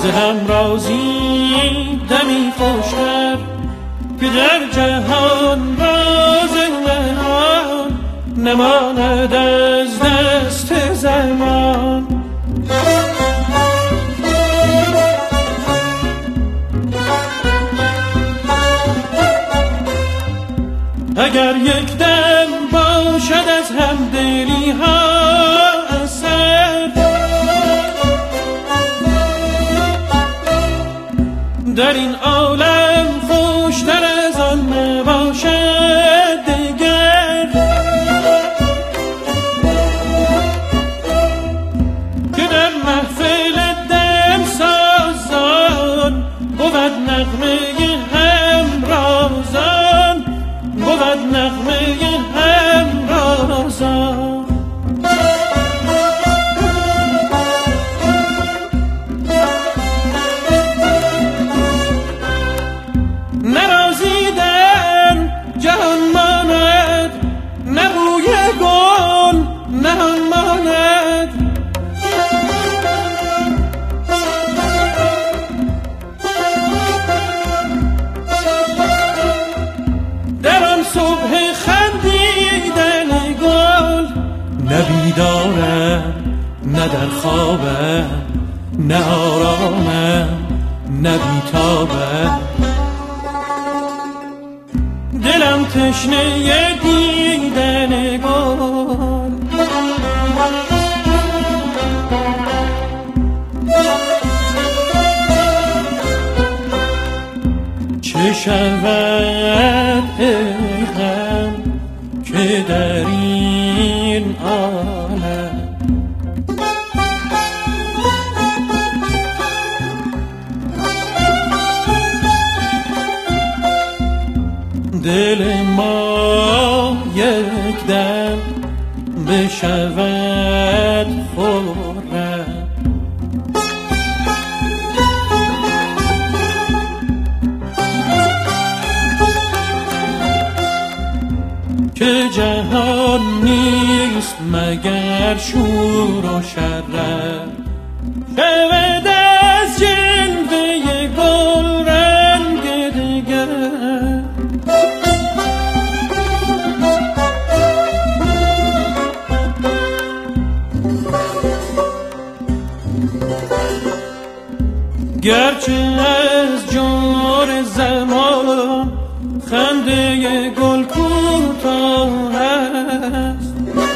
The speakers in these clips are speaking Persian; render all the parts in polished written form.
ز همرازی دمی خوشتر که در جهان راز نهان نماند از دست زمان. اگر یک دم باشد از همدلی ها اثر، در این عالم خوشتر از آن نباشد دگر، که در محفل دم سازان بود نغمه همرازان، بود نغمه همرازان. نرازیدن جهان ماند، نه بوی گل نهان ماند، در آن صبح خندیدن گل نه بیدارم نه در خوابم، نه آرامم نه بیتابم، دلم تشنه دیدن گل. چه شود ای غم که در این عالم دل ما یک دم بشود خرم. که جهان نیست مگر شور و شرم، شود از جلوه گل رنگ دگر. گرچه از جور زمان خنده گل کوتاه است،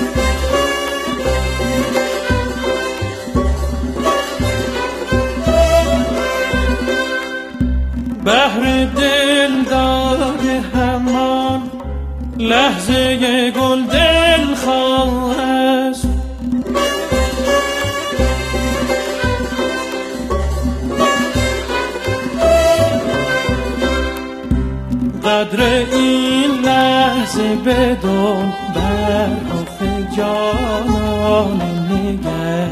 بهر دل داده همان لحظه گل دل خواه است. قدر این لحظه بدون بر رخ جانان نگر،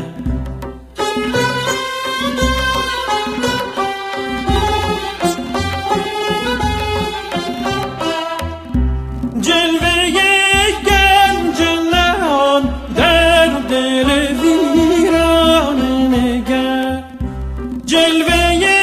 جلوه گنج نهان در دل ویران نگر، جلوه